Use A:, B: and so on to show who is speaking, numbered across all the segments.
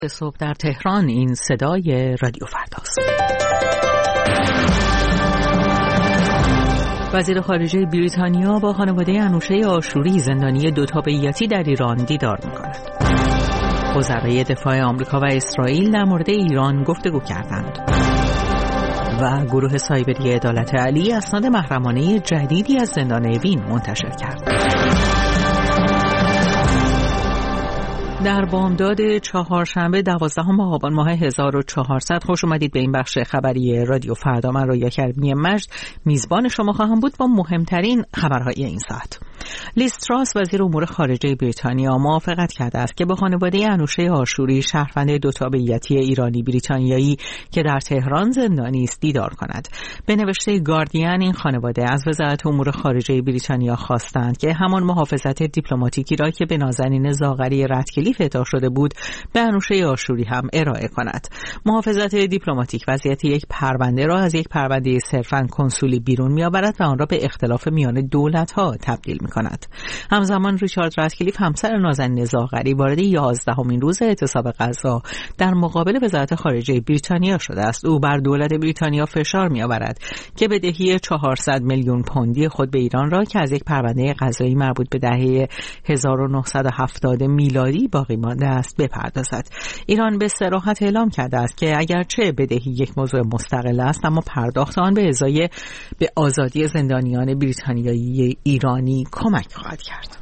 A: صبح در تهران. این صدای رادیو فرداست. وزیر خارجه بریتانیا با خانواده انوشه آشوری زندانی دو تابعیتی در ایران دیدار می‌کند. وزرای دفاع آمریکا و اسرائیل در مورد ایران گفتگو کردند. و گروه سایبری عدالت علی اسناد محرمانه جدیدی از زندان اوین منتشر کرد. در بامداد چهارشنبه 12 آبان ماه 1400 خوش اومدید به این بخش خبری رادیو فردا. من رویا کریمی مجد میزبان شما خواهم بود با مهمترین خبرهای این ساعت. لیز تراس وزیر امور خارجه بریتانیا موافقت کرده است که با خانواده انوشه آشوری شهروند دو تابعیتی ایرانی بریتانیایی که در تهران زندانی است دیدار کند. به نوشته گاردین این خانواده از وزارت امور خارجه بریتانیا خواستند که همان محافظت دیپلماتیکی را که به نازنین زاغری رتکلیف اعطا شده بود به انوشه آشوری هم ارائه کند. محافظت دیپلماتیک وضعیت یک پرونده را از یک پرونده صرفاً کنسولی بیرون می‌آورد و آن را به اختلاف میان دولت‌ها تبدیل می‌کند. همزمان ریچارد رتکلیف همسر نازنین زاغری وارد 11مین روز اعتصاب غذا در مقابل وزارت خارجه بریتانیا شده است. او بر دولت بریتانیا فشار می‌آورد که بدهی 400 میلیون پوندی خود به ایران را که از یک پرونده قضایی مربوط به دهه 1970 میلادی باقی مانده است بپردازد. ایران به صراحت اعلام کرده است که اگرچه بدهی یک موضوع مستقل است اما پرداخت آن به ازای به آزادی زندانیان بریتانیایی ایرانی کمک خواهد کرد.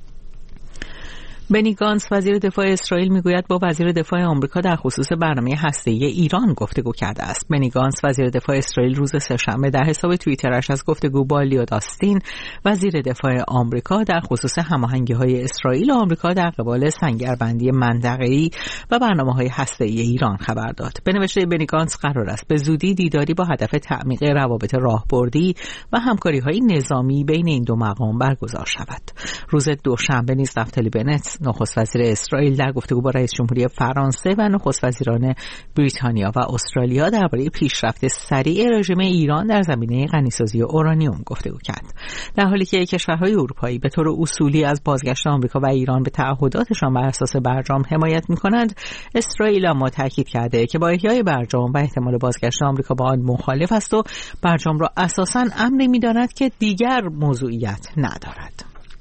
A: بنی گانتس وزیر دفاع اسرائیل میگوید با وزیر دفاع آمریکا در خصوص برنامه هسته‌ای ایران گفتگو کرده است. بنی گانتس وزیر دفاع اسرائیل روز سه‌شنبه در حساب توییترش از گفتگو با لیود آستین وزیر دفاع آمریکا در خصوص هماهنگی‌های اسرائیل و آمریکا در قبال سنگربندی منطقه‌ای و برنامه‌های هسته‌ای ایران خبر داد. به نوشته بنی گانتس قرار است به زودی دیداری با هدف تعمیق روابط راهبردی و همکاری‌های نظامی بین این دو مقام برگزار شود. روز دوشنبه نیز نفتالی بنت نخست وزیر اسرائیل در گفتگو با رئیس جمهوری فرانسه و نخست وزیران بریتانیا و استرالیا درباره پیشرفت سریع رژیم ایران در زمینه غنیسازی اورانیوم گفتگو کرد. در حالی که کشورهای اروپایی به طور اصولی از بازگشت آمریکا و ایران به تعهداتشان بر اساس برجام حمایت می‌کنند، اسرائیل اما تاکید کرده که با احیای برجام و احتمال بازگشت آمریکا با آن مخالف است و برجام را اساساً امری می‌داند که دیگر موضوعیت ندارد.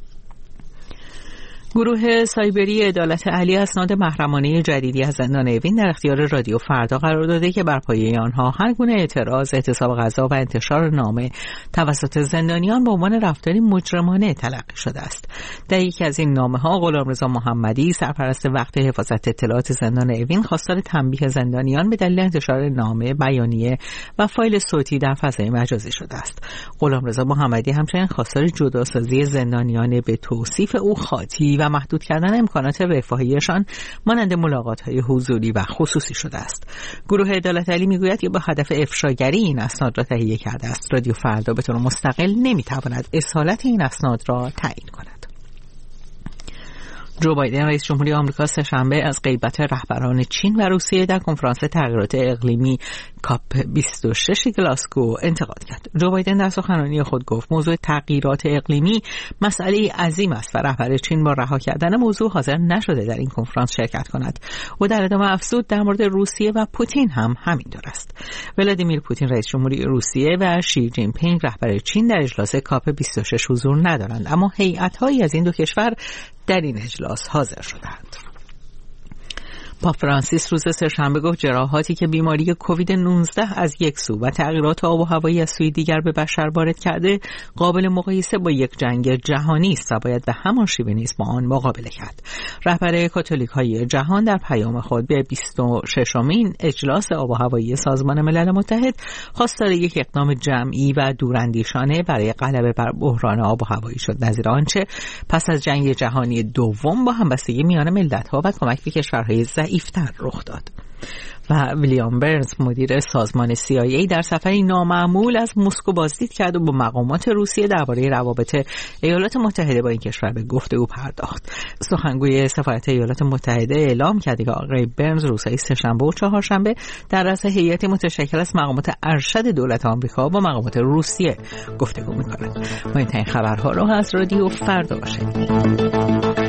A: گروه سایبری عدالت علی اسناد محرمانه جدیدی از زندان اوین در اختیار رادیو فردا قرار داده که بر پایه آنها هر گونه اعتراض، اعتصاب غذا و انتشار نامه توسط زندانیان به عنوان رفتاری مجرمانه تلقی شده است. در یکی از این نامه‌ها غلامرضا محمدی سرپرست وقت حفاظت اطلاعات زندان اوین خواستار تنبیه زندانیان به دلیل انتشار نامه، بیانیه و فایل صوتی در فضای مجازی شده است. غلامرضا محمدی همچنین خواستار جداسازی زندانیان به توصیف او خاطی و محدود کردن امکانات رفاهیشان مانند ملاقات‌های حضوری و خصوصی شده است. گروه عدالت علی میگوید که با هدف افشاگری این اسناد را تهیه کرده است. رادیو فردا به طور مستقل نمیتواند اصالت این اسناد را تعیین کند. جو بایدن رئیس جمهوری آمریکا سه‌شنبه از غیبت رهبران چین و روسیه در کنفرانس تغییرات اقلیمی کاپ 26 گلاسگو انتقاد کرد. جو بایدن در سخنرانی خود گفت موضوع تغییرات اقلیمی مسئله عظیم است و رهبر چین با رها کردن موضوع حاضر نشده در این کنفرانس شرکت کند. او در ادامه افزود در مورد روسیه و پوتین هم همینطور است. ولادیمیر پوتین رئیس جمهوری روسیه و شی جین پینگ رهبر چین در اجلاس کاپ 26 حضور ندارند، اما هیئت‌هایی از این دو کشور در این اجلاس حاضر شدند. پاپ فرانسیس روز سه‌شنبه گفت جراحاتی که بیماری کووید 19 از یک سو و تغییرات آب و هوایی از سوی دیگر به بشر وارد کرده قابل مقایسه با یک جنگ جهانی است و باید به همان شیوه نیز با آن مقابله کرد. رهبر کاتولیک‌های جهان در پیام خود به 26مین اجلاس آب و هوایی سازمان ملل متحد خواستار یک اقدام جمعی و دوراندیشانه برای غلبه بر بحران آب و هوایی شد، نظیر آنچه پس از جنگ جهانی دوم با همبستگی میان ملت‌ها و کمک به کشورهای ضعیفتر رخ داد. و ویلیام برنز مدیر سازمان CIA در سفری نامعمول از مسکو بازدید کرد و با مقامات روسیه درباره روابط ایالات متحده با این کشور به گفتگو پرداخت. سخنگوی سفارت ایالات متحده اعلام کرد که آقای برنز روزهای سه‌شنبه و چهارشنبه در رأس هیئتی متشکل از مقامات ارشد دولت آمریکا با مقامات روسیه گفتگو می‌کند. ما این خبرها رو از رادیو فردا شنیدید.